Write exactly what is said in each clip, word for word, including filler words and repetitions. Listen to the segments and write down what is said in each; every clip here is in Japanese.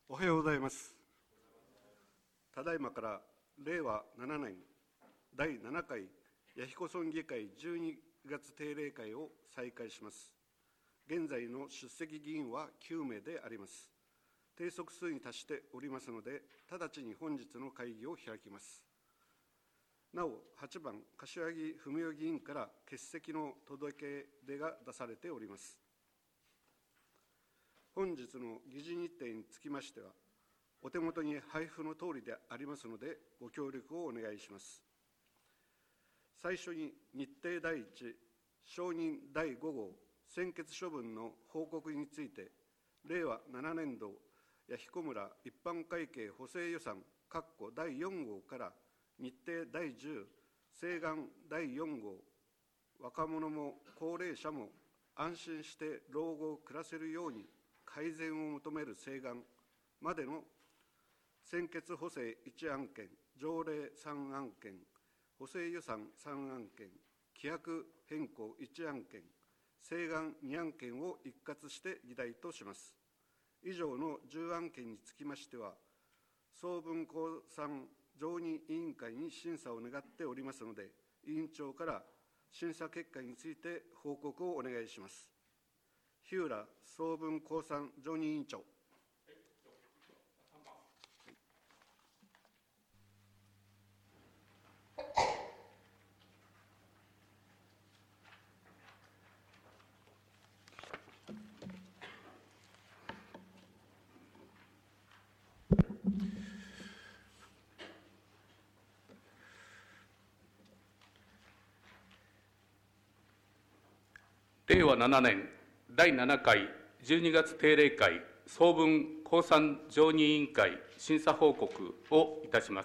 おはようございます。ただいまかられいわななねんだいななかい弥彦村議会じゅうにがつ定例会を再開します。現在の出席議員はきゅうめいであります。定則数に達しておりますので、直ちに本日の会議を開きます。なお、はちばん、柏木文雄議員から欠席の届け出が出されております。本日の議事日程につきましては、お手元に配布のとおりでありますので、ご協力をお願いします。最初に日程だいいち、承認だいごごう、専決処分の報告について、れいわななねんど弥彦村一般会計補正予算だいよんごうから日程だいじゅう、請願だいよんごう、若者も高齢者も安心して老後を暮らせるように改善を求める請願までの専決補正いちあんけん、条例さんあんけん、補正予算さんあんけん、規約変更いちあんけん、請願にあんけんを一括して議題とします。以上のじゅうあんけんにつきましては、総分公算常任委員会に審査を願っておりますので、委員長から審査結果について報告をお願いします。日浦総分公算常任委員長。 れいわななねんだいななかいじゅうにがつ定例会総分公算常任委員会審査報告をいたします。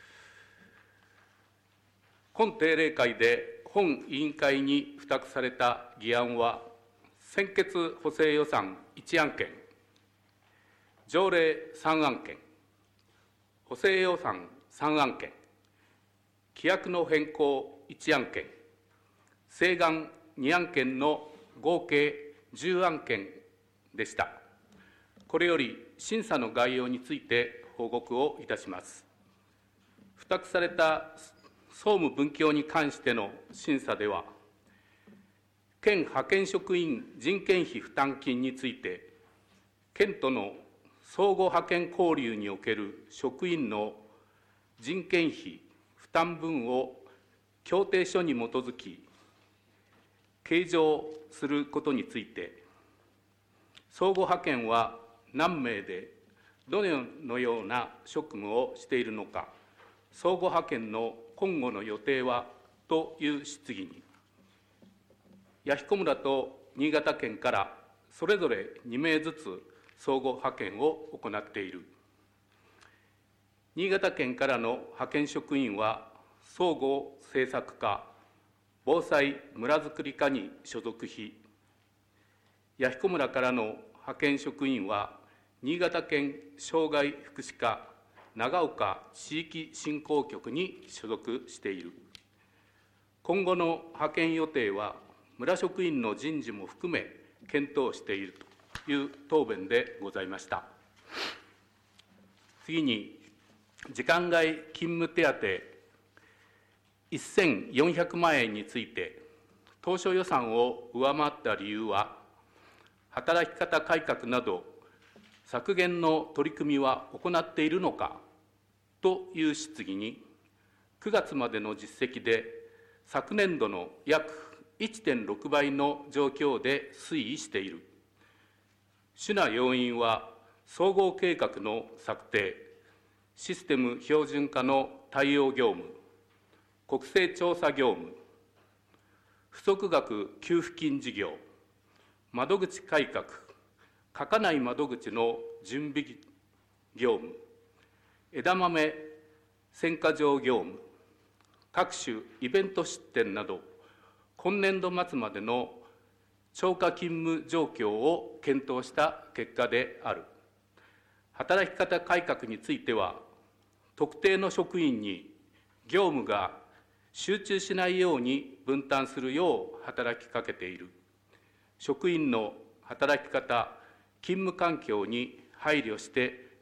本定例会で本委員会に付託された議案は、専決補正予算いちあんけん、条例さんあんけん、補正予算さんあんけん、規約の変更いちあんけん、請願にあんけんの合計じゅうあんけんでした。これより審査の概要について報告をいたします。付託された総務分協に関しての審査では、県派遣職員人件費負担金について、県との相互派遣交流における職員の人件費負担分を協定書に基づき計上することについて、相互派遣は何名でどのような職務をしているのか、相互派遣の今後の予定はという質疑に、弥彦村と新潟県からそれぞれにめいずつ相互派遣を行っている。新潟県からの派遣職員は、総合政策課、防災村づくり課に所属し、弥彦村からの派遣職員は、新潟県障害福祉課長岡地域振興局に所属している。今後の派遣予定は、村職員の人事も含め検討しているという答弁でございました。次に、時間外勤務手当せんよんひゃくまんえんについて、当初予算を上回った理由は、働き方改革など削減の取り組みは行っているのかという質疑に、くがつまでの実績で昨年度の約 いってんろくばいの状況で推移している。主な要因は、総合計画の策定、システム標準化の対応業務、国勢調査業務、不足額給付金事業、窓口改革、書かない窓口の準備業務、枝豆選果場業務、各種イベント出展など、今年度末までの超過勤務状況を検討した結果である。働き方改革については、特定の職員に業務が集中しないように分担するよう働きかけている。職員の働き方、勤務環境に配慮して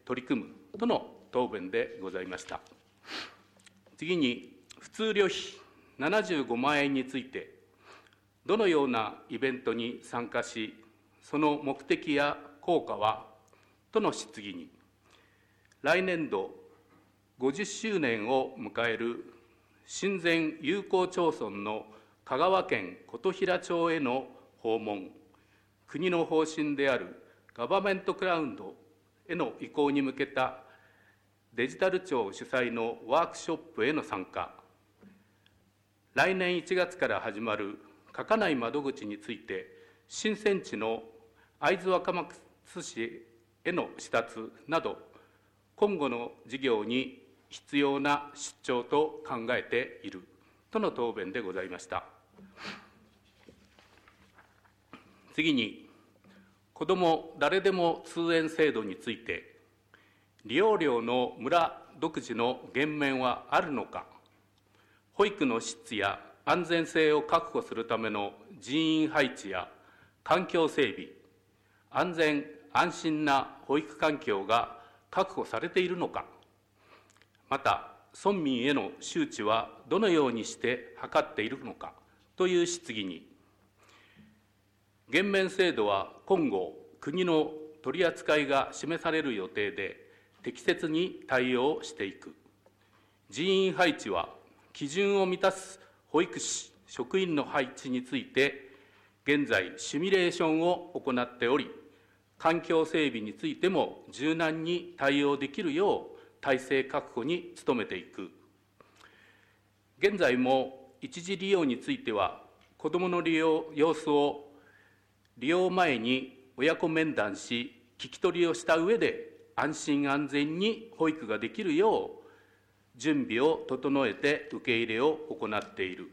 取り組むとの答弁でございました。次に、普通旅費ななじゅうごまんえんについて、どのようなイベントに参加し、その目的や効果はとの質疑に、来年度ごじゅっしゅうねんを迎える親善友好町村の香川県琴平町への訪問、国の方針であるガバメントクラウドへの移行に向けたデジタル庁主催のワークショップへの参加、来年いちがつから始まる書かない窓口について、新鮮地の会津若松市への視察など、今後の事業に必要な出張と考えているとの答弁でございました。次に、子ども誰でも通園制度について、利用料の村独自の減免はあるのか、保育の質や安全性を確保するための人員配置や環境整備、安全・安心な保育環境が確保されているのか、また、村民への周知はどのようにして図っているのかという質疑に、減免制度は今後、国の取り扱いが示される予定で、適切に対応していく。人員配置は、基準を満たす保育士、職員の配置について、現在、シミュレーションを行っており、環境整備についても柔軟に対応できるよう、体制確保に努めていく。現在も一時利用については、子どもの利用様子を利用前に親子面談し、聞き取りをした上で、安心安全に保育ができるよう、準備を整えて受け入れを行っている。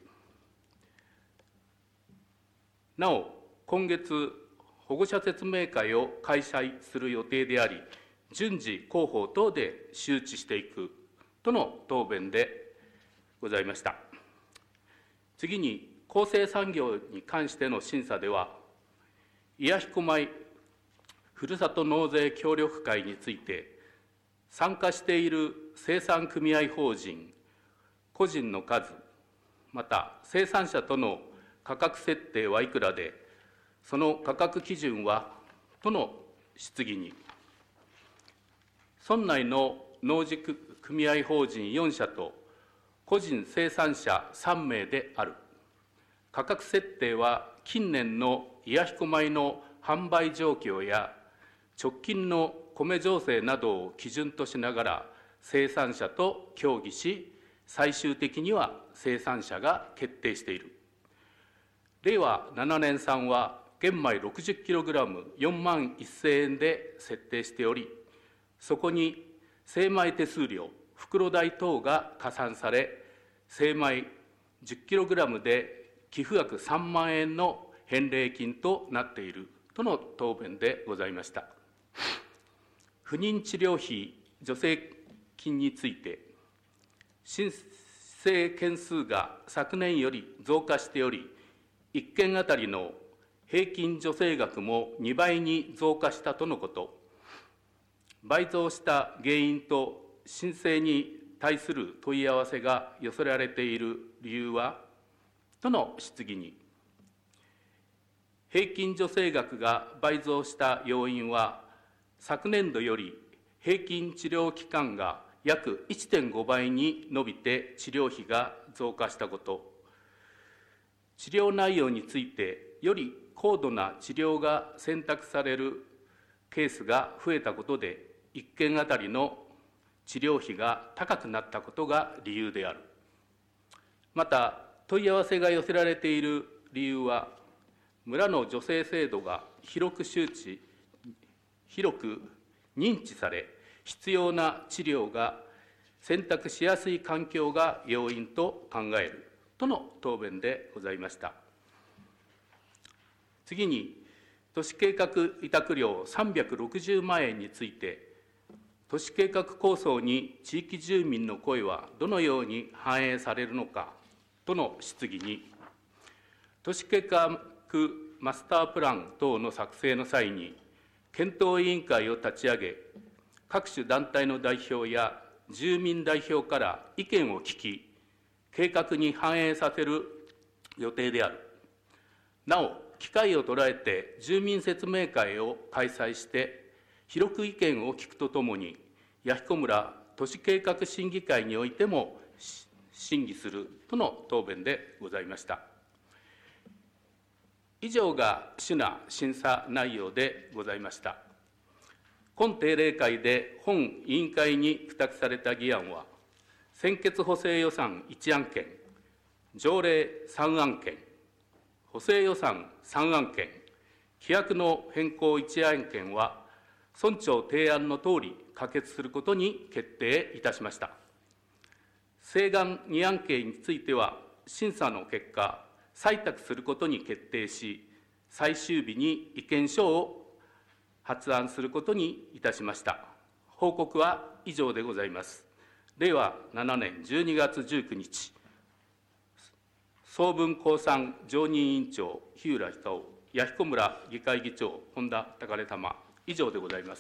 なお、今月、保護者説明会を開催する予定であり、順次広報等で周知していくとの答弁でございました。次に、厚生産業に関しての審査では、弥彦米ふるさと納税協力会について、参加している生産組合法人、個人の数、また生産者との価格設定はいくらで、その価格基準はとの質疑に、村内の農事組合法人よんしゃと個人生産者さんめいである。価格設定は近年の弥彦米の販売状況や直近の米情勢などを基準としながら生産者と協議し、最終的には生産者が決定している。れいわななねん産は玄米 ろくじゅっキログラムよんまんせんえんで設定しており、そこに精米手数料、袋代等が加算され、精米 じゅっキログラムで寄付額さんまんえんの返礼金となっているとの答弁でございました。不妊治療費助成金について、申請件数が昨年より増加しており、いっけんあたりの平均助成額もにばいに増加したとのこと。倍増した原因と申請に対する問い合わせが寄せられている理由はとの質疑に、平均助成額が倍増した要因は、昨年度より平均治療期間が約 いってんごばいに伸びて治療費が増加したこと、治療内容についてより高度な治療が選択されるケースが増えたことで、いっけんあたりの治療費が高くなったことが理由である。また、問い合わせが寄せられている理由は、村の助成制度が広く周知、広く認知され、必要な治療が選択しやすい環境が要因と考えるとの答弁でございました。次に、都市計画委託料さんびゃくろくじゅうまんえんについて、都市計画構想に地域住民の声はどのように反映されるのかとの質疑に、都市計画マスタープラン等の作成の際に、検討委員会を立ち上げ、 各種団体の代表や住民代表から意見を聞き、計画に反映させる予定である。なお、機会を捉えて住民説明会を開催して、広く意見を聞くとともに、弥彦村都市計画審議会においても審議するとの答弁でございました。以上が主な審査内容でございました。今定例会で本委員会に付託された議案は、専決補正予算いち案件、条例さん案件、補正予算さん案件、規約の変更いち案件は、村長提案のとおり可決することに決定いたしました。請願に案件については、審査の結果、採択することに決定し、最終日に意見書を発案することにいたしました。報告は以上でございます。れいわななねんじゅうにがつじゅうくにち、総文公産常任委員長、日浦久夫、弥彦村議会議長、本田貴様、以上でございます。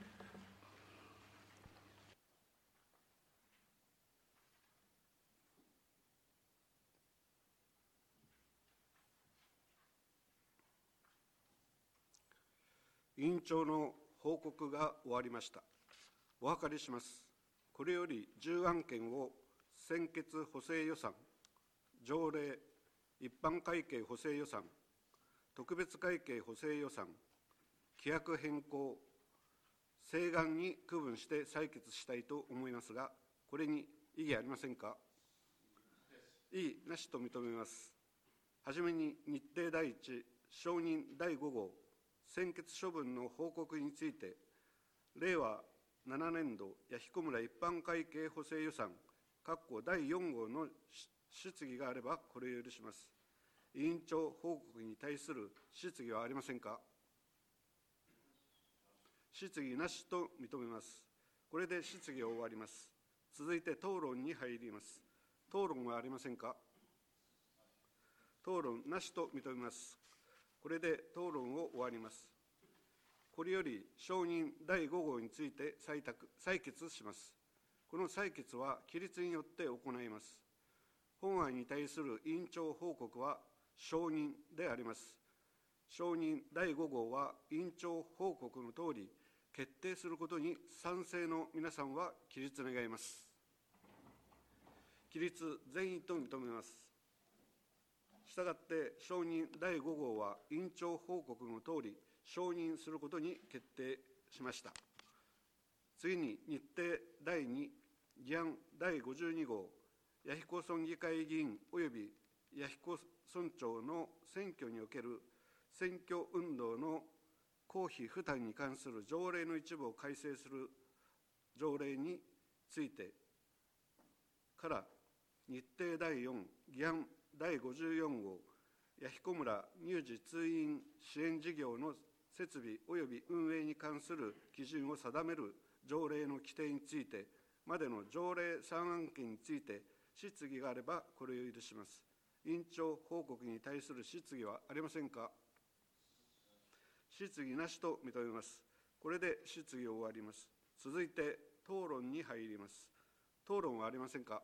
委員長の報告が終わりました。お諮りします。これよりじゅう案件を専決補正予算、条例、一般会計補正予算、特別会計補正予算、規約変更、請願に区分して採決したいと思いますが、これに異議ありませんか。異議なしと認めます。はじめに日程第一、承認だいご号、専決処分の報告について、れいわななねんど弥彦村一般会計補正予算、だいよん号の質疑があれば、これを許します。委員長報告に対する質疑はありませんか。質疑なしと認めます。これで質疑を終わります。続いて討論に入ります。討論はありませんか。討論なしと認めます。これで討論を終わります。これより承認だいご号について採択、採決します。この採決は起立によって行います。本案に対する委員長報告は承認であります。承認だいご号は委員長報告のとおり決定することに賛成の皆さんは起立願います。起立全員と認めます。したがって承認だいご号は委員長報告のとおり承認することに決定しました。次に日程だいに議案だいごじゅうに号、弥彦村議会議員及び弥彦村長の選挙における選挙運動の公費負担に関する条例の一部を改正する条例についてから日程だいよん議案だいごじゅうよん号、弥彦村乳児通院支援事業の設備及び運営に関する基準を定める条例の規定についてまでの条例さん案件について質疑があればこれを許します。委員長報告に対する質疑はありませんか。質疑なしと認めます。これで質疑を終わります。続いて討論に入ります。討論はありませんか。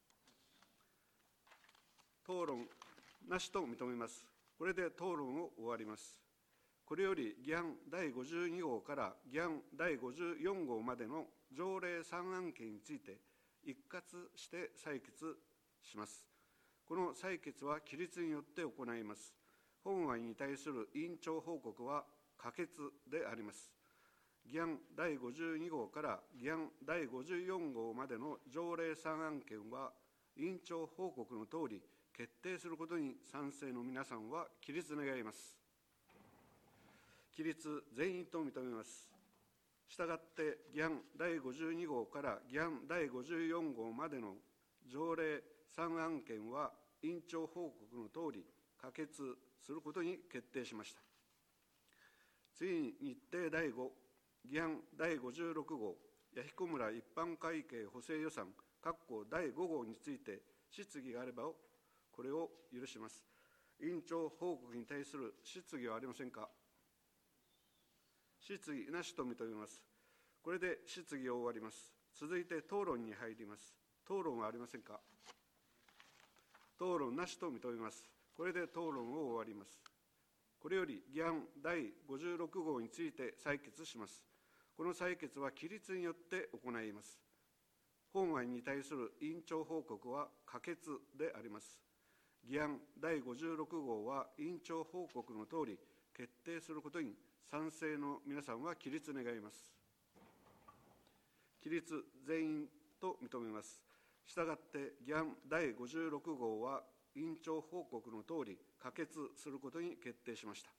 討論なしと認めます。これで討論を終わります。これより議案だいごじゅうに号から議案だいごじゅうよん号までの条例さん案件について一括して採決します。この採決は起立によって行います。本案に対する委員長報告は可決であります。議案だいごじゅうに号から議案だいごじゅうよん号までの条例さん案件は委員長報告のとおり決定することに賛成の皆さんは起立願います。起立全員と認めます。したがって議案だいごじゅうに号から議案だいごじゅうよん号までの条例さん案件は委員長報告のとおり可決することに決定しました。次に日程だいご議案だいごじゅうろく号、弥彦村一般会計補正予算だいご号について質疑があればこれを許します。委員長報告に対する質疑はありませんか。質疑なしと認めます。 これで質疑を終わります。続いて討論に入ります。討論はありませんか。討論なしと認めます。これで討論を終わります。これより議案だいごじゅうろく号について採決します。この採決は起立によって行います。本案に対する委員長報告は可決であります。議案だいごじゅうろく号は委員長報告のとおり決定することに賛成の皆さんは起立願います。起立全員と認めます。したがって議案だいごじゅうろく号は委員長報告のとおり可決することに決定しました。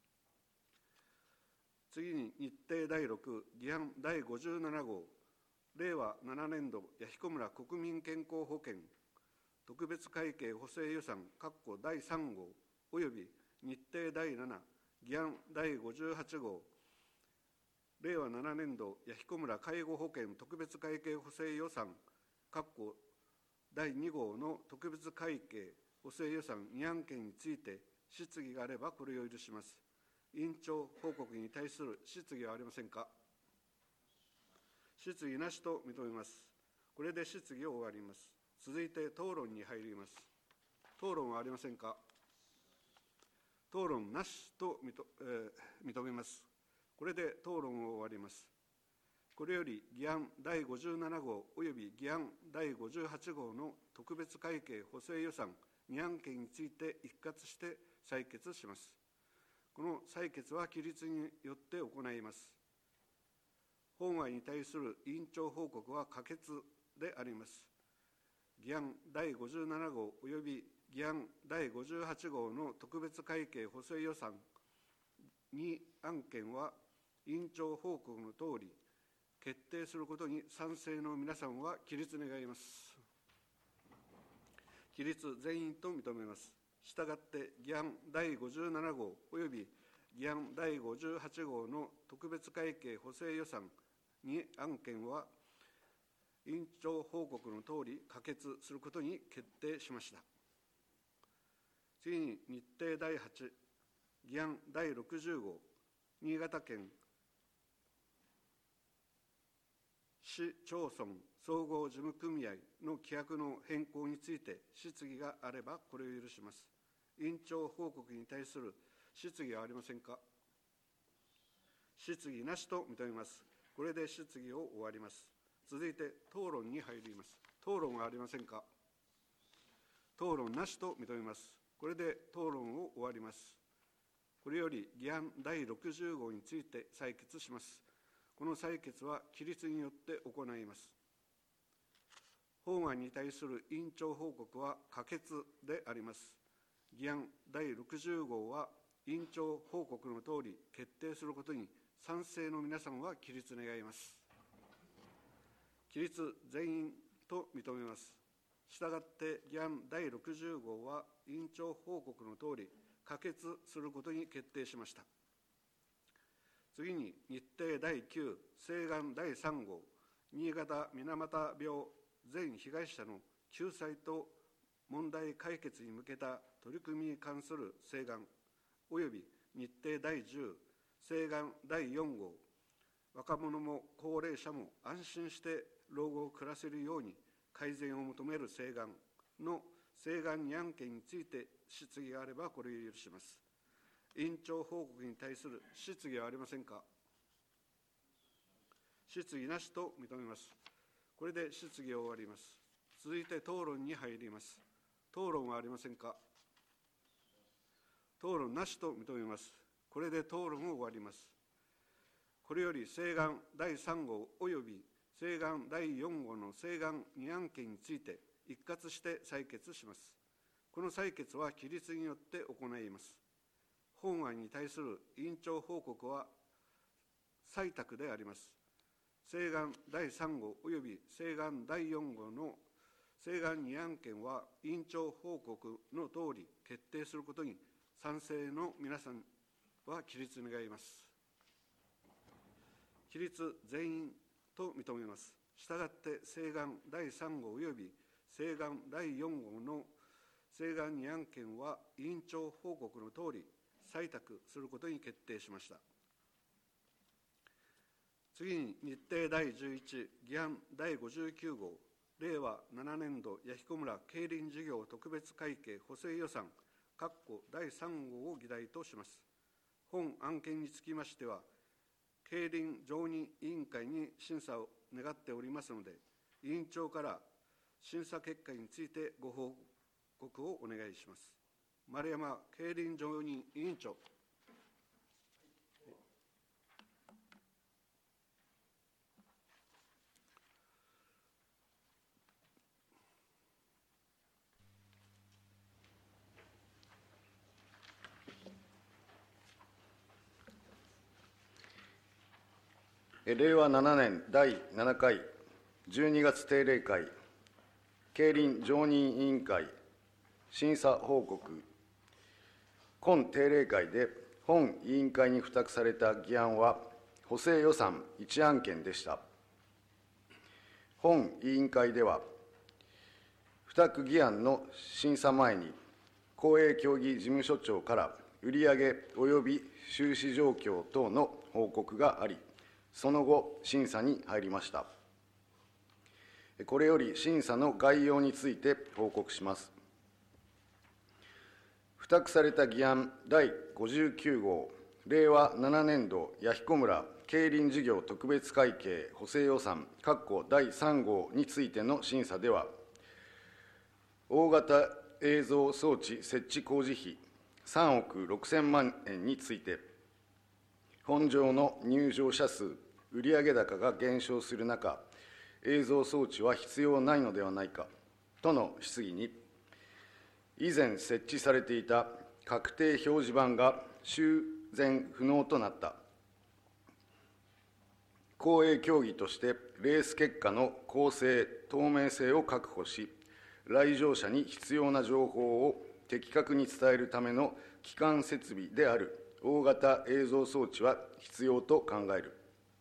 次に日程だいろく議案だいごじゅうなな号令和なな年度弥彦村国民健康保険特別会計補正予算だいさん号および日程だいなな議案だいごじゅうはち号令和なな年度弥彦村介護保険特別会計補正予算だいに号の特別会計補正予算に案件について質疑があればこれを許します。委員長報告に対する質疑はありませんか。質疑なしと認めます。これで質疑を終わります。続いて討論に入ります。討論はありませんか。討論なしと認、えー、認めます。これで討論を終わります。これより議案だいごじゅうなな号および議案だいごじゅうはち号の特別会計補正予算に案件について一括して採決します。この採決は起立によって行います。本案に対する委員長報告は可決であります。議案だいごじゅうなな号および議案だいごじゅうはち号の特別会計補正予算に案件は委員長報告のとおり決定することに賛成の皆さんは起立願います。起立全員と認めます。したがって議案だいごじゅうなな号および議案だいごじゅうはち号の特別会計補正予算に案件は委員長報告のとおり可決することに決定しました。次に日程だいはち議案だいろくじゅう号新潟県市町村総合事務組合の規約の変更について質疑があればこれを許します。委員長報告に対する質疑はありませんか。質疑なしと認めます。これで質疑を終わります。続いて討論に入ります。討論はありませんか。討論なしと認めます。これで討論を終わります。これより議案だいろくじゅう号について採決します。この採決は起立によって行います。本案に対する委員長報告は可決であります。議案だいろくじゅう号は委員長報告のとおり決定することに賛成の皆さんは起立願います。起立全員と認めます。したがって議案だいろくじゅう号は委員長報告のとおり可決することに決定しました。次に日程だいきゅう請願だいさん号新潟水俣病全被害者の救済と問題解決に向けた取り組みに関する請願および日程だいじゅう請願だいよん号若者も高齢者も安心して老後を暮らせるように改善を求める請願の請願に案件について質疑があればこれを許します。委員長報告に対する質疑はありませんか。質疑なしと認めます。これで質疑を終わります。続いて討論に入ります。討論はありませんか。討論なしと認めます。これで討論を終わります。これより請願だいさん号および請願だいよん号の請願に案件について一括して採決します。この採決は起立によって行います。本案に対する委員長報告は採択であります。請願だいさん号および請願だいよん号の請願に案件は委員長報告のとおり決定することに賛成の皆さんは起立願います。起立全員と認めます。したがって請願だいさん号および請願だいよん号の請願に案件は委員長報告のとおり採択することに決定しました。 次に、日程だいじゅういち議案だいごじゅうきゅう号、令和ななねん度弥彦村競輪事業特別会計補正予算だいさん号を議題とします。本案件につきましては、競輪常任委員会に審査を願っておりますので、委員長から審査結果についてご報告をお願いします。丸山競輪常任委員長。 令和ななねんだいなな回じゅうにがつ定例会競輪常任委員会審査報告。今定例会で本委員会に付託された議案は補正予算いち案件でした。本委員会では付託議案の審査前に公営競技事務所長から売上及び収支状況等の報告があり、その後、審査に入りました。これより審査の概要について報告します。付託された議案だいごじゅうきゅう号、令和ななねん度弥彦村競輪事業特別会計補正予算だいさん号についての審査では、大型映像装置設置工事費さんおくろくせん万円について、本条の入場者数、売上高が減少する中、映像装置は必要ないのではないかとの質疑に、以前設置されていた確定表示板が修繕不能となった。公営競技としてレース結果の公正・透明性を確保し、来場者に必要な情報を的確に伝えるための基幹設備である大型映像装置は必要と考える。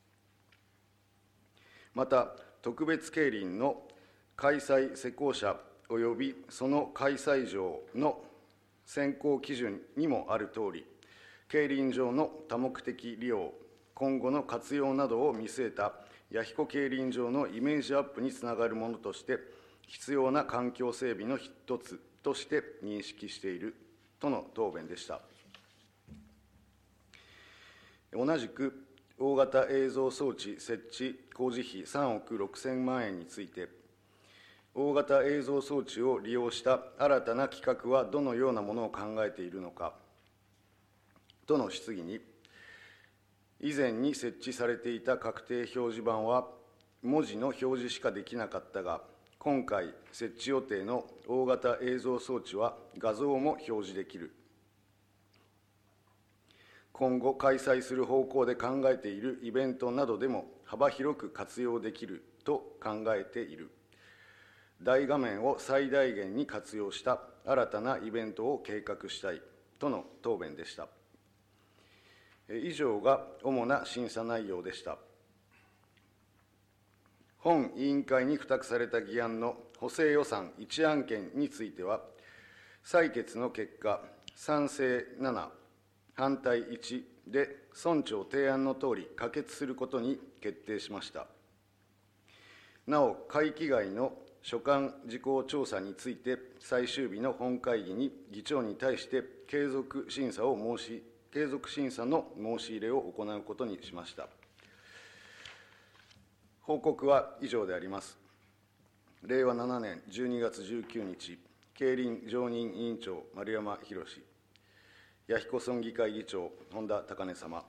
また、特別競輪の開催施行者及びその開催場の選考基準にもあるとおり、競輪場の多目的利用、今後の活用などを見据えた弥彦競輪場のイメージアップにつながるものとして、必要な環境整備の一つとして認識しているとの答弁でした。同じく大型映像装置設置工事費さんおくろくせん万円について、大型映像装置を利用した新たな企画はどのようなものを考えているのかとの質疑に、以前に設置されていた確定表示板は文字の表示しかできなかったが、今回設置予定の大型映像装置は画像も表示できる。今後開催する方向で考えているイベントなどでも幅広く活用できると考えている。大画面を最大限に活用した新たなイベントを計画したいとの答弁でした。以上が主な審査内容でした。本委員会に付託された議案の補正予算いち案件については、採決の結果、賛成なな、反対いちで村長提案のとおり可決することに決定しました。なお、会期外の所管事項調査について、最終日の本会議に議長に対して継続審査を申し、継続審査の申し入れを行うことにしました。報告は以上であります。令和ななねんじゅうにがつじゅうくにち、競輪常任委員長、丸山宏、弥彦村議会議長、本田高根様。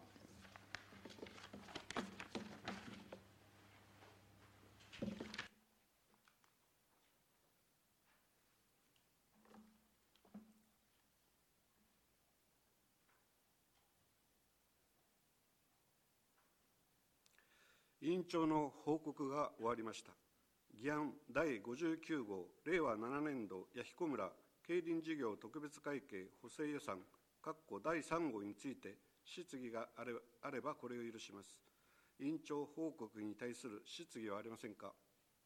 委員長の報告が終わりました。議案だいごじゅうきゅう号、令和ななねん度弥彦村競輪事業特別会計補正予算だいさん号について質疑があれば、あればこれを許します。委員長報告に対する質疑はありませんか。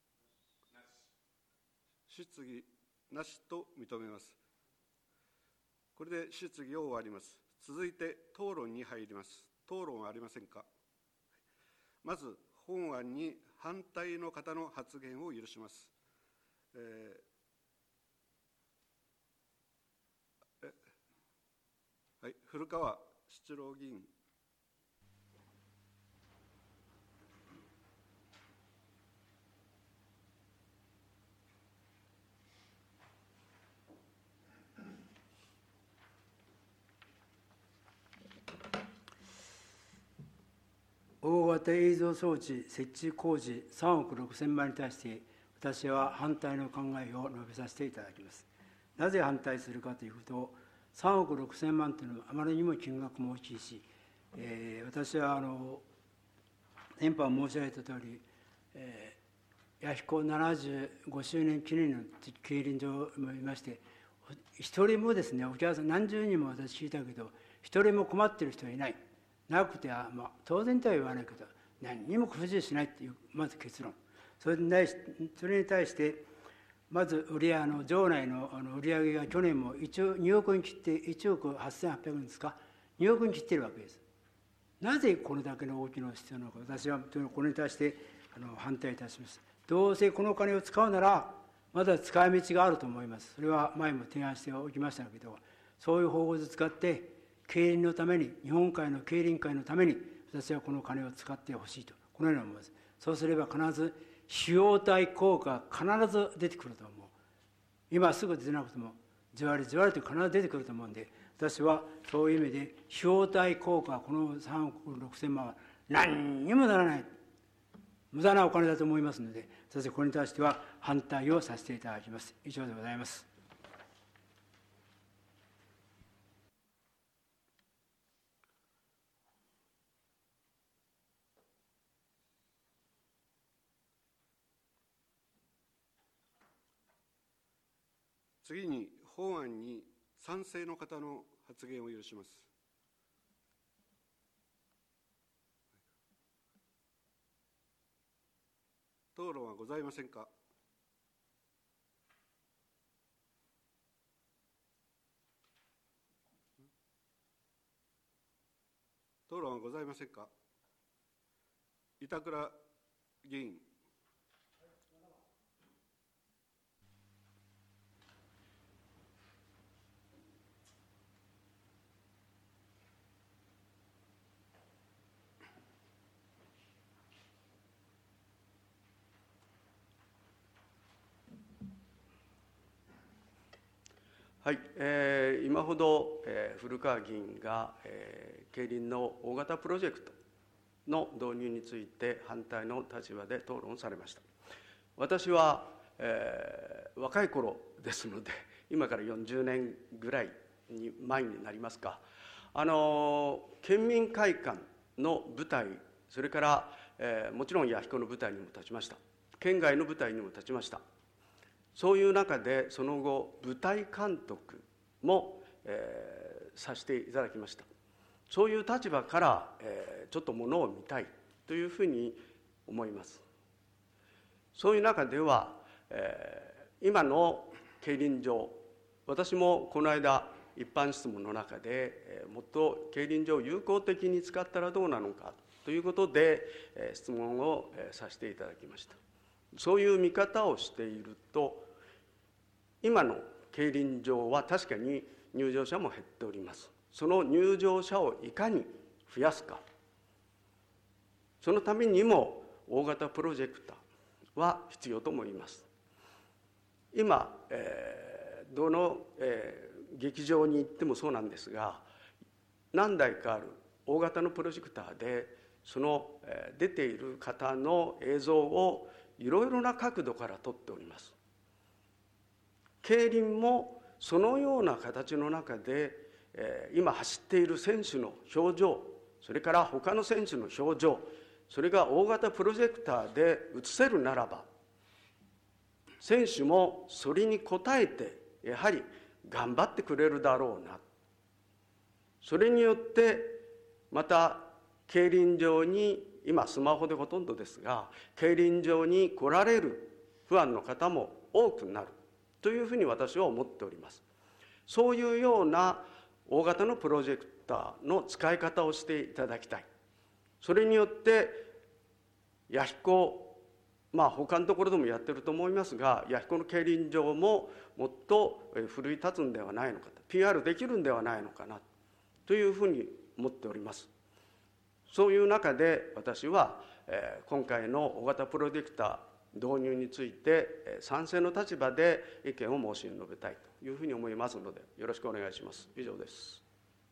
質疑なしと認めます。これで質疑を終わります。続いて討論に入ります。討論はありませんか。 まず、本案に反対の方の発言を許します。えー、えはい、古川七郎議員。 大型映像装置設置工事さんおくろくせんまんに対して、私は反対の考えを述べさせていただきます。なぜ反対するかというと、さんおくろくせんまんというのはあまりにも金額も大きいし、えー、私はあの先般申し上げたとおり、えー、弥彦ななじゅうごしゅうねん記念の競輪場もいまして、一人もですね、お客さん何十人も私聞いたけど、一人も困っている人はいない。なくては、まあ、当然とは言わないけど、何にも不自由しないという、まず結論。それに対し、それに対して、まず売り上げの場内のあの売り上げが去年もにおくに切って、いちおくはっせんはっぴゃくえんですか、におくに切っているわけです。なぜこれだけの大きなのが必要なのか、私はこれに対してあの反対いたします。どうせこのお金を使うなら、まだ使い道があると思います。それは前も提案しておきましたけど、そういう方法で使って、競輪のために、日本海の競輪界のために、私はこの金を使ってほしいと、このように思います。そうすれば必ず、費用対効果が必ず出てくると思う。今すぐ出なくても、じわりじわりと必ず出てくると思うんで、私はそういう意味で、費用対効果、このさんおくろくせんまんは何にもならない。無駄なお金だと思いますので、私はこれに対しては反対をさせていただきます。以上でございます。 次に、本案に賛成の方の発言を許します。討論はございませんか。討論はございませんか。板倉議員。 はい、えー、今ほど、えー、古川議員が、えー、競輪の大型プロジェクトの導入について反対の立場で討論されました。私は、えー、若い頃ですので、今からよんじゅうねんぐらいに前になりますか、あの県民会館の舞台、それから、えー、もちろん弥彦の舞台にも立ちました。県外の舞台にも立ちました。そういう中で、その後、舞台監督も、えー、させていただきました。そういう立場から、えー、ちょっとものを見たいというふうに思います。そういう中では、えー、今の競輪場、私もこの間、一般質問の中で、えー、もっと競輪場を有効的に使ったらどうなのかということで、えー、質問を、えー、させていただきました。そういう見方をしていると、今の競輪場は確かに入場者も減っております。その入場者をいかに増やすか、そのためにも大型プロジェクターは必要と思います。今、えー、どの、えー、劇場に行ってもそうなんですが、何台かある大型のプロジェクターで、その、えー、出ている方の映像をいろいろな角度から撮っております。競輪もそのような形の中で、えー、今走っている選手の表情、それから他の選手の表情、それが大型プロジェクターで映せるならば、選手もそれに応えてやはり頑張ってくれるだろうな。それによってまた競輪場に、今スマホでほとんどですが、競輪場に来られるファンの方も多くなるというふうに私は思っております。そういうような大型のプロジェクターの使い方をしていただきたい。それによって弥彦、まあ他のところでもやってると思いますが、弥彦の競輪場ももっと奮い立つんではないのかと、 ピーアール できるんではないのかなというふうに思っております。そういう中で私は今回の大型プロジェクター導入について賛成の立場で意見を申し述べたいというふうに思いますので、よろしくお願いします。以上です。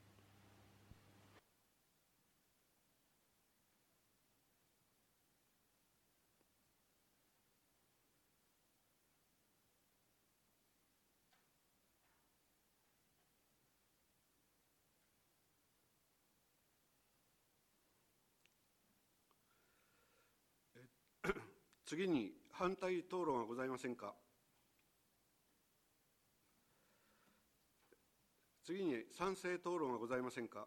次に反対討論はございませんか。次に賛成討論はございませんか。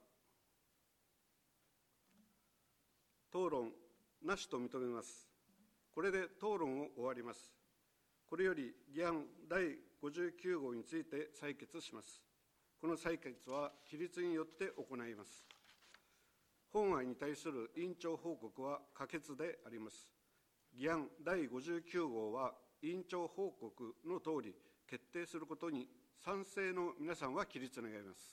討論なしと認めます。これで討論を終わります。これより議案だいごじゅうきゅう号について採決します。この採決は起立によって行います。本案に対する委員長報告は可決であります。議案だいごじゅうきゅう号は委員長報告のとおり決定することに賛成の皆さんは起立願います。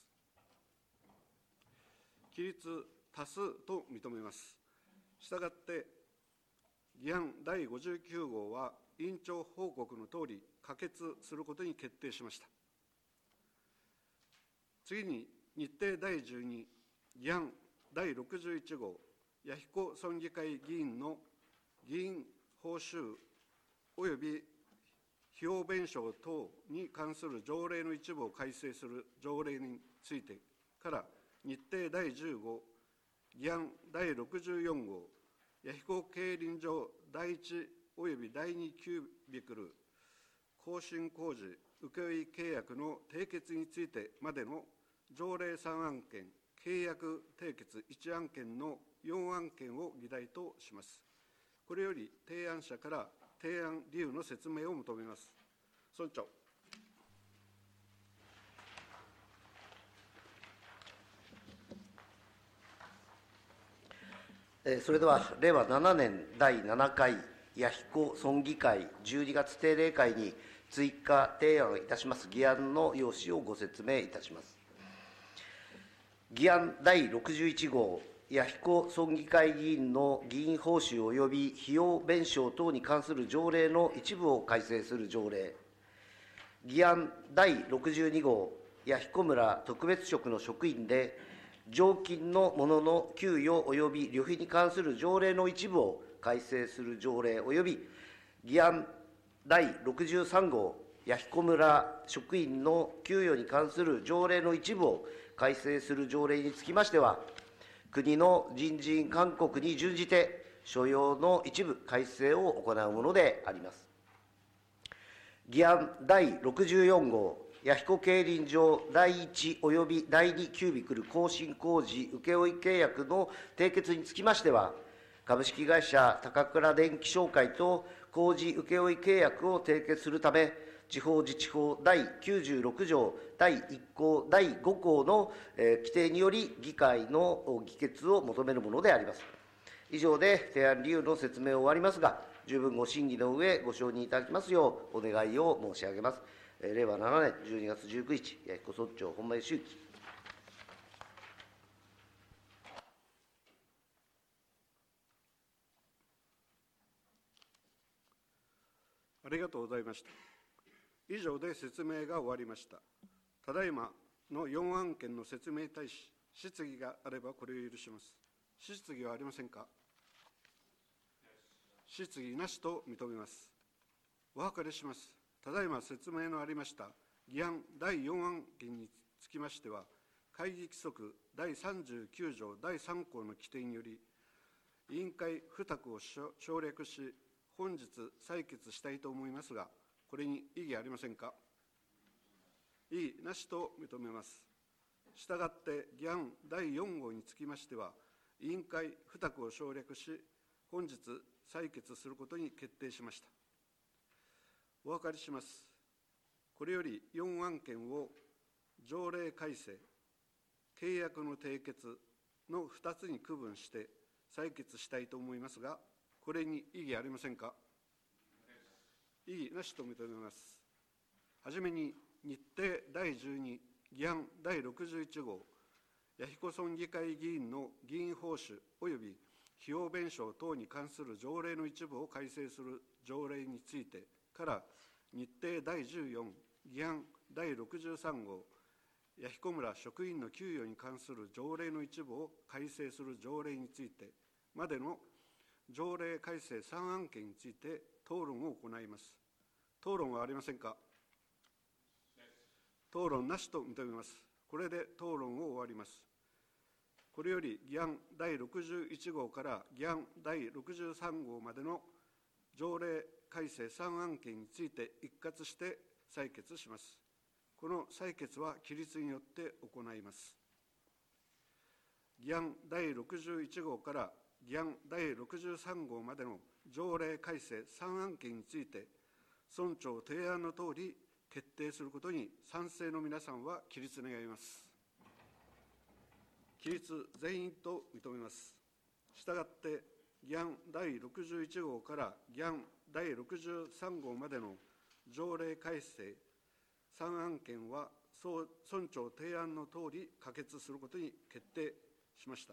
起立多数と認めます。したがって議案だいごじゅうきゅう号は委員長報告のとおり可決することに決定しました。次に日程だいじゅうに議案だいろくじゅういち号弥彦村議会議員の議員報酬及び費用弁償等に関する条例の一部を改正する条例についてから日程だいじゅう号議案だいろくじゅうよん号弥彦競輪場だいいち及びだいにキュービクル更新工事請負契約の締結についてまでの条例さん案件、契約締結いち案件のよん案件を議題とします。これより提案者から提案理由の説明を求めます。村長。 それではれいわななねんだいななかい弥彦村議会じゅうにがつ定例会に追加提案いたします議案の要旨をご説明いたします。議案だいろくじゅういち号弥彦村議会議員の議員報酬及び費用弁償等に関する条例の一部を改正する条例。議案だいろくじゅうに号弥彦村特別職の職員で常勤の者の給与及び旅費に関する条例の一部を改正する条例及び議案だいろくじゅうさん号弥彦村職員の給与に関する条例の一部を改正する条例につきましては、国の人事院勧告に準じて所要の一部改正を行うものであります。議案だいろくじゅうよん号弥彦競輪場だいいち及びだいにキュービクル更新工事請負契約の締結につきましては、株式会社高倉電気商会と工事請負契約を締結するため、地方自治法だいきゅうじゅうろく条だいいっ項だいご項の規定により議会の議決を求めるものであります。以上で提案理由の説明を終わりますが、十分ご審議の上ご承認いただきますようお願いを申し上げます。れいわななねんじゅうにがつじゅうくにち、弥彦村長本間義行。 ありがとうございました。以上で説明が終わりました。ただいまのよん案件の説明に対し、質疑があればこれを許します。質疑はありませんか。質疑なしと認めます。お諮りします。ただいま説明のありました議案だいよん案件につきましては、会議規則だいさんじゅうきゅう条だいさん項の規定により、委員会付託を省略し、本日採決したいと思いますが、これに異議ありませんか。異議なしと認めます。したがって議案だいよん号につきましては、委員会付託を省略し、本日採決することに決定しました。お諮りします。これよりよん案件を条例改正、契約の締結のふたつに区分して採決したいと思いますが、ここれに異議ありませんか。異議なしと認めます。はじめに、日程だいじゅうに議案だいろくじゅういち号、弥彦村議会議員の議員報酬及び費用弁償等に関する条例の一部を改正する条例についてから、日程だいじゅうよん議案だいろくじゅうさん号、弥彦村職員の給与に関する条例の一部を改正する条例についてまでの条例改正さん案件について討論を行います。討論はありませんか。討論なしと認めます。これで討論を終わります。これより議案だいろくじゅういち号から議案だいろくじゅうさん号までの条例改正さん案件について一括して採決します。この採決は起立によって行います。議案だいろくじゅういち号から議案だいろくじゅうさん号までの条例改正さん案件について、村長提案のとおり決定することに賛成の皆さんは起立願います。起立全員と認めます。したがって議案だいろくじゅういち号から議案だいろくじゅうさん号までの条例改正さん案件は村長提案のとおり可決することに決定しました。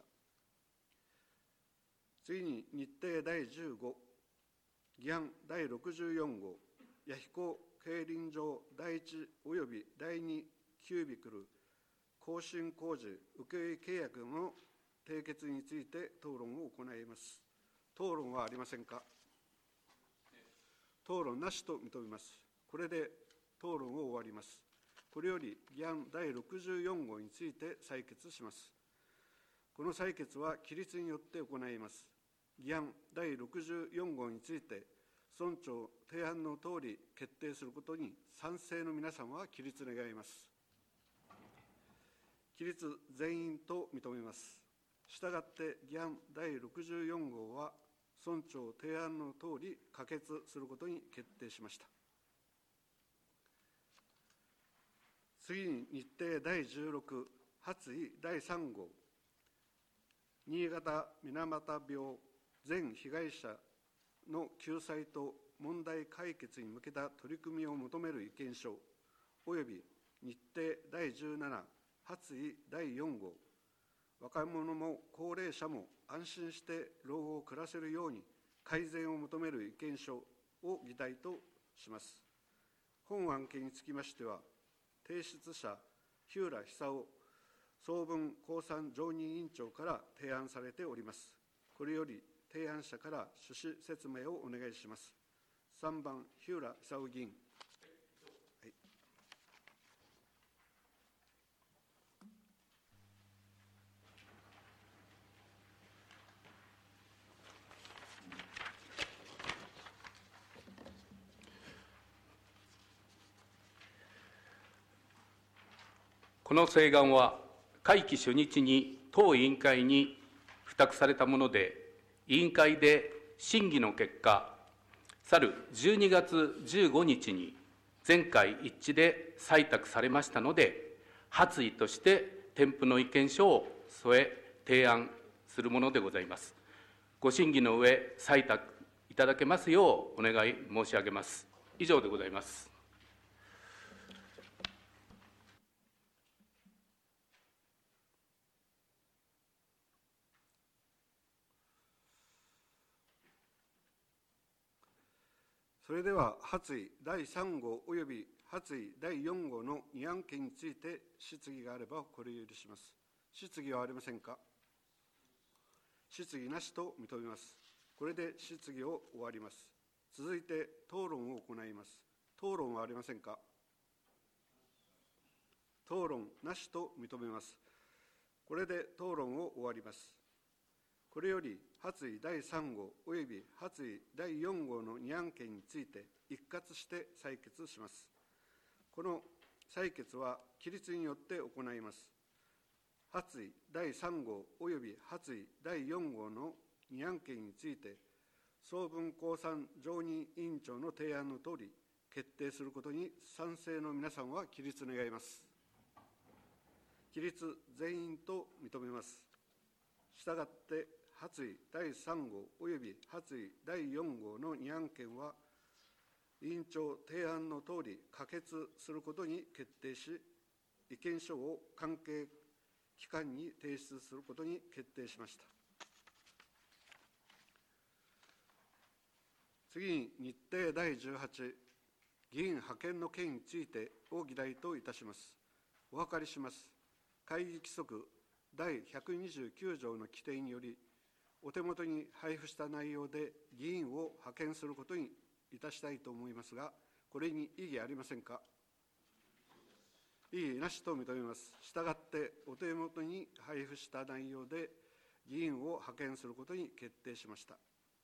次に日程だいじゅうご議案だいろくじゅうよん号、弥彦競輪場だいいちおよびだいにキュービクル更新工事請負契約の締結について討論を行います。討論はありませんか。討論なしと認めます。これで討論を終わります。これより議案だいろくじゅうよん号について採決します。この採決は起立によって行います。議案だいろくじゅうよん号について村長提案のとおり決定することに賛成の皆様は起立願います。起立全員と認めます。したがって議案だいろくじゅうよん号は村長提案のとおり可決することに決定しました。次に日程だいじゅうろく発議だいさん号、新潟水俣病全被害者の救済と問題解決に向けた取り組みを求める意見書および日程だいじゅうなな発議だいよん号、若者も高齢者も安心して老後を暮らせるように改善を求める意見書を議題とします。本案件につきましては、提出者日浦久夫総文公産常任委員長から提案されております。これより提案者から趣旨説明をお願いします。さんばん日浦久夫議員。はい、 この請願は会期初日に当委員会に付託されたもので、委員会で審議の結果、去るじゅうにがつじゅうごにちに全会一致で採択されましたので、発議として添付の意見書を添え提案するものでございます。ご審議の上、採択いただけますようお願い申し上げます。以上でございます。 それでは発議だいさん号および発議だいよん号のに案件について質疑があればこれを許します。質疑はありませんか。質疑なしと認めます。これで質疑を終わります。続いて討論を行います。討論はありませんか。討論なしと認めます。これで討論を終わります。これより発議だいさん号および発議だいよん号のに案件について一括して採決します。この採決は起立によって行います。発議だいさん号および発議だいよん号のに案件について、総文公産常任委員長の提案のとおり決定することに賛成の皆さんは起立願います。起立全員と認めます。したがって発議だいさん号および発議だいよん号のに案件は、委員長提案のとおり可決することに決定し、意見書を関係機関に提出することに決定しました。次に、日程だいじゅうはち、議員派遣の件についてを議題といたします。お諮りします。会議規則だいひゃくにじゅうきゅう条の規定により、お手元に配布した内容で議員を派遣することにいたしたいと思いますが、これに異議ありませんか。異議なしと認めます。したがって、お手元に配布した内容で議員を派遣することに決定しました。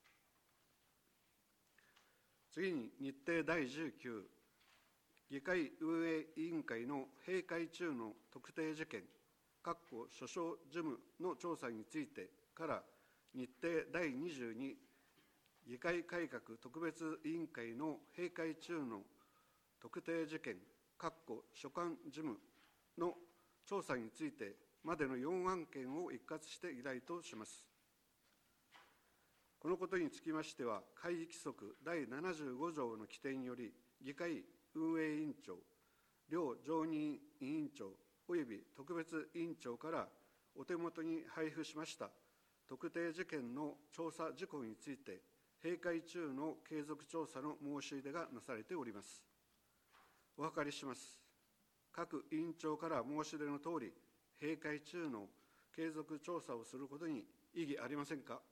次に、日程だいじゅうきゅう、議会運営委員会の閉会中の特定事件、諸省事務の調査についてから、日程だいにじゅうに、議会改革特別委員会の閉会中の特定事件、所管事務の調査についてまでのよん案件を一括して議題とします。このことにつきましては、会議規則だいななじゅうご条の規定により、議会運営委員長、両常任委員長および特別委員長からお手元に配布しました特定事件の調査事項について、閉会中の継続調査の申し入れがなされております。お諮りします。各委員長から申し出のとおり、閉会中の継続調査をすることに異議ありませんか。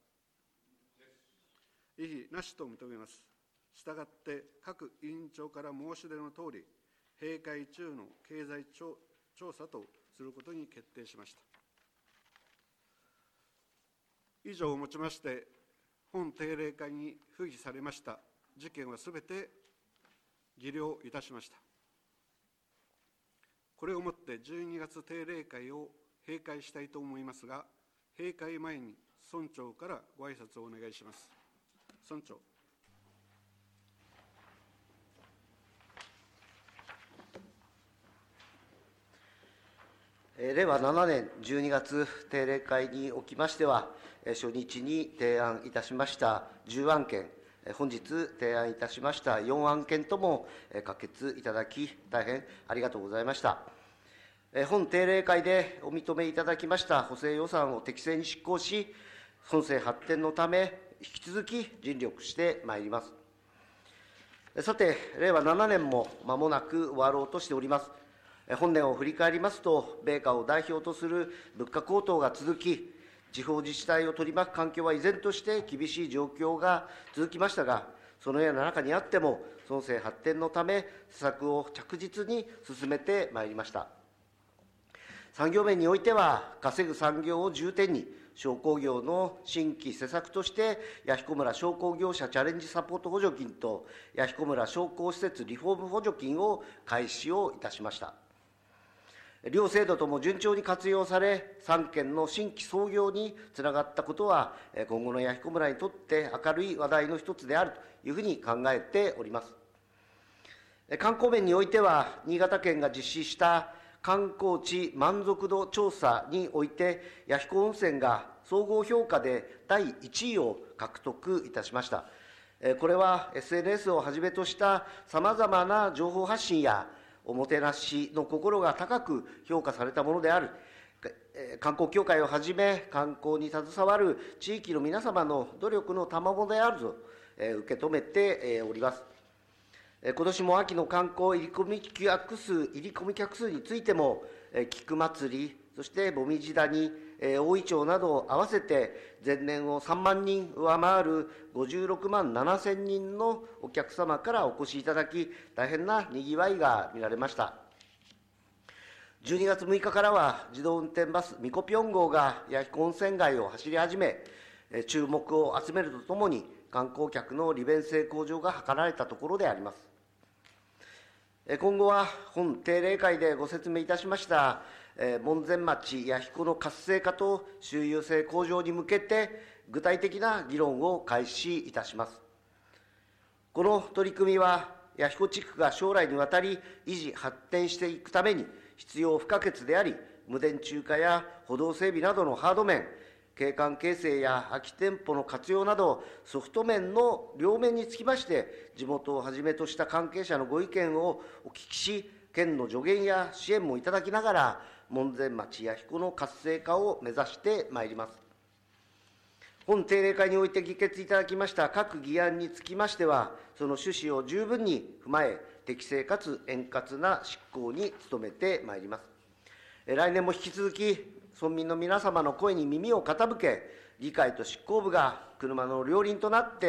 異議なしと認めます。したがって、各委員長から申し出のとおり、閉会中の経済調査とすることに決定しました。以上をもちまして、本定例会に付議されました事件はすべて議了いたしました。これをもってじゅうにがつ定例会を閉会したいと思いますが、閉会前に村長からご挨拶をお願いします。村長。 令和ななねんじゅうにがつ定例会におきましては、初日に提案いたしましたじゅう案件、本日提案いたしましたよん案件とも可決いただき、大変ありがとうございました。本定例会でお認めいただきました補正予算を適正に執行し、村政発展のため、引き続き尽力してまいります。さて、令和ななねんも間もなく終わろうとしております。本年を振り返りますと、米価を代表とする物価高騰が続き、地方自治体を取り巻く環境は依然として厳しい状況が続きましたが、そのような中にあっても、村政発展のため、施策を着実に進めてまいりました。産業面においては、稼ぐ産業を重点に、商工業の新規施策として、弥彦村商工業者チャレンジサポート補助金と、弥彦村商工施設リフォーム補助金を開始をいたしました。両制度とも順調に活用され、さんけんの新規創業につながったことは、今後の弥彦村にとって明るい話題の一つであるというふうに考えております。観光面においては、新潟県が実施した観光地満足度調査において、弥彦温泉が総合評価でだいいちいを獲得いたしました。これは エスエヌエス をはじめとしたさまざまな情報発信や、おもてなしの心が高く評価されたものである。観光協会をはじめ、観光に携わる地域の皆様の努力の賜物であると受け止めております。今年も秋の観光入り込み客数、入り込み客数についても、菊祭り、そして紅葉谷、大イチョウなどを合わせて、前年をさんまんにん上回るごじゅうろくまんななせんにんのお客様からお越しいただき、大変なにぎわいが見られました。じゅうにがつむいかからは、自動運転バスミコぴょん号が弥彦温泉街を走り始め、注目を集めるとともに、観光客の利便性向上が図られたところであります。今後は本定例会でご説明いたしました門前町弥彦の活性化と周遊性向上に向けて具体的な議論を開始いたします。この取り組みは弥彦地区が将来にわたり維持発展していくために必要不可欠であり、無電柱化や歩道整備などのハード面、 景観形成や空き店舗の活用など、ソフト面の両面につきまして、地元をはじめとした関係者のご意見をお聞きし、県の助言や支援もいただきながら、門前町弥彦の活性化を目指してまいります。本定例会において議決いただきました各議案につきましては、その趣旨を十分に踏まえ、適正かつ円滑な執行に努めてまいります。来年も引き続き、村民の皆様の声に耳を傾け、議会と執行部が車の両輪となって、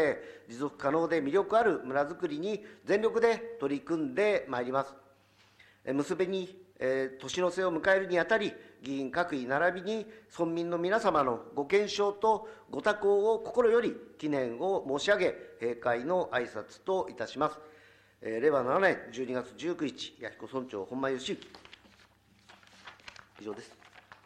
持続可能で魅力ある村づくりに全力で取り組んでまいります。結びに、えー、年の瀬を迎えるにあたり、議員各位並びに村民の皆様のご健勝とご多幸を心より祈念を申し上げ、閉会の挨拶といたします。えー、れいわななねんじゅうにがつじゅうくにち、弥彦村長、本間義行。以上です。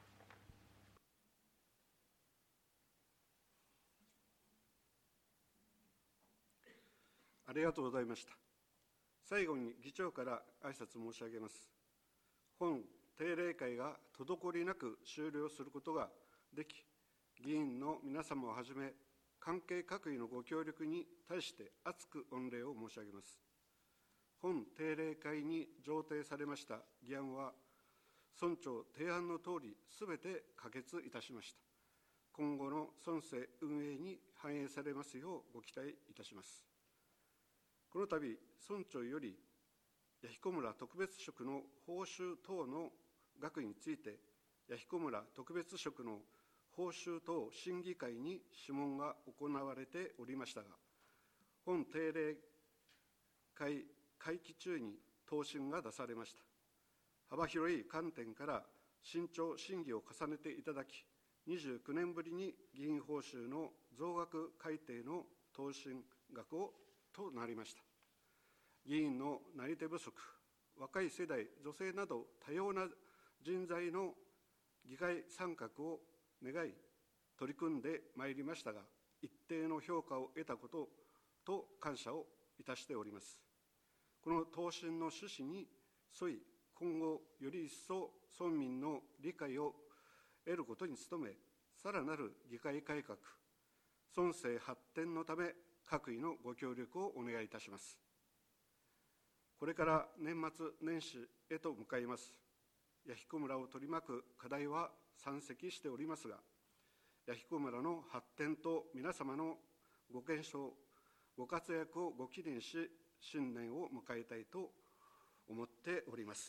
ありがとうございました。最後に議長から挨拶申し上げます。本定例会が滞りなく終了することができ、議員の皆様をはじめ、関係各位のご協力に対して厚く御礼を申し上げます。本定例会に上呈されました議案は、村長提案のとおり、すべて可決いたしました。今後の村政運営に反映されますようご期待いたします。この度、村長より、弥彦村特別職の報酬等の額について、弥彦村特別職の報酬等審議会に諮問が行われておりましたが、本定例会会期中に答申が出されました。幅広い観点から慎重審議を重ねていただき、にじゅうきゅうねんぶりに議員報酬の増額改定の答申額をとなりました。議員のなり手不足、若い世代、女性など多様な人材の議会参画を願い、取り組んでまいりましたが、一定の評価を得たことと感謝をいたしております。この答申の趣旨に沿い、今後より一層村民の理解を得ることに努め、さらなる議会改革、村政発展のため、各位のご協力をお願いいたします。これから年末年始へと向かいます。弥彦村を取り巻く課題は山積しておりますが、弥彦村の発展と皆様のご健勝、ご活躍をご記念し、新年を迎えたいと思っております。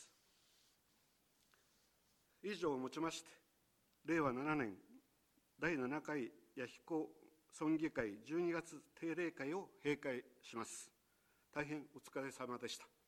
以上をもちまして、れいわななねんだいななかい弥彦村議会じゅうにがつ定例会を閉会します。大変お疲れ様でした。